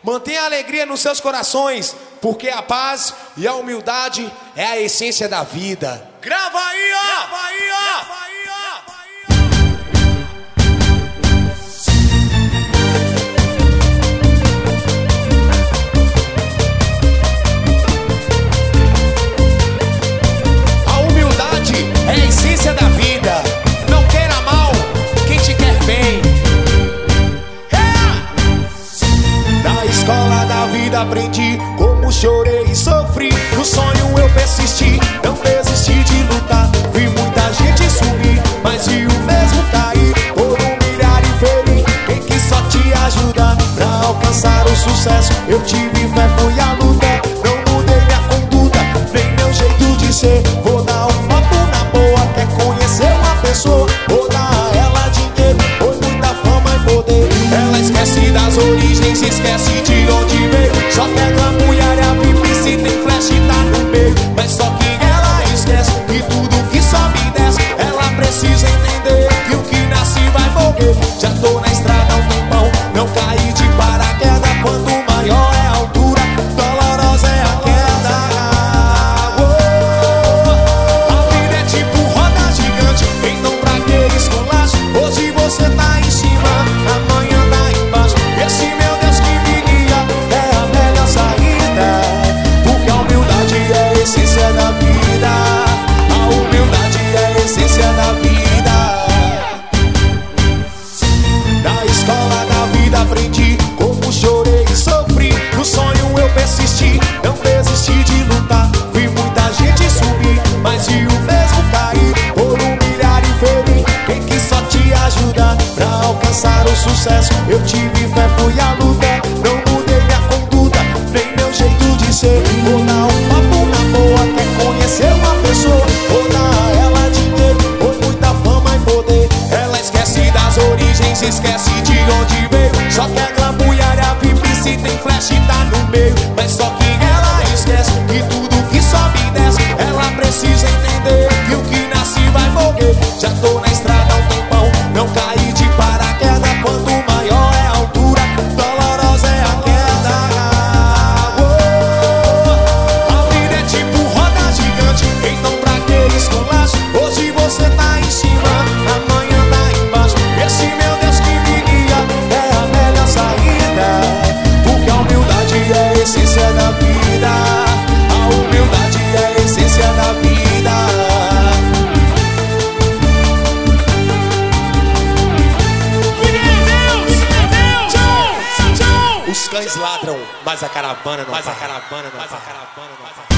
Mantenha a alegria nos seus corações, porque a paz e a humildade é a essência da vida. Grava aí, ó! Grava aí, ó! Grava aí, ó! A humildade é a essência da vida. Não queira mal quem te quer bem. Na escola da vida aprendi como chorei e sofri. No sonho eu persisti, não desisti de lutar. Vi muita gente subir, mas vi o mesmo cair. Por humilhar e ferir quem quis só te ajudar. Pra alcançar o sucesso eu tive fé, fui a luta. Não mudei minha conduta, nem meu jeito de ser. Vou dar um papo na boa, quer conhecer uma pessoa? Vou dar a ela dinheiro, ou muita fama e poder. Ela esquece das origens, esquece de onde veio. Só quer glamour e a VIP, se tem flash tá no meio. Mas só que ela esquece que tudo que sobe e desce. Ela precisa entender que o que nasce vai morrer. Já tô na estrada há um tempão, não caí de paraquedas. Quanto maior é a altura, dolorosa é a queda. A vida é tipo roda gigante, então pra que esculacho? Hoje você tá em cima, amanhã tá embaixo. Esse meu Deus que me guia é a melhor saída, porque a humildade é a essência da vida. A humildade é a essência da vida. Na escola da vida aprendi como chorei e sofri. No sonho eu persisti, não desisti de lutar. Vi muita gente subir, mas vi o mesmo cair. Por humilhar e ferir quem quis só te ajudar. Pra alcançar o sucesso eu tive fé, fui a luta. Não mudei minha conduta, nem meu jeito de ser. Vou dar um papo na boa, quer conhecer uma pessoa? Vou dar a ela dinheiro, ou muita fama e poder. Ela esquece das origens, esquece de onde veio. Só quer glamour e a VIP, se tem flash tá no meio. Mas só que ela esquece que tudo que sobe e desce. Ela precisa entender que o que nasce vai morrer. Já tô na estrada há um tempão, não caí de paraquedas. Quanto maior é a altura, dolorosa é a queda. A vida é tipo roda gigante, então pra que esculacho? Hoje você tá em cima, amanhã tá embaixo. Esse meu Deus que me guia é a melhor saída, porque a humildade é a essência da vida. A humildade é a essência da vida. Os cães ladram, mas a caravana não para.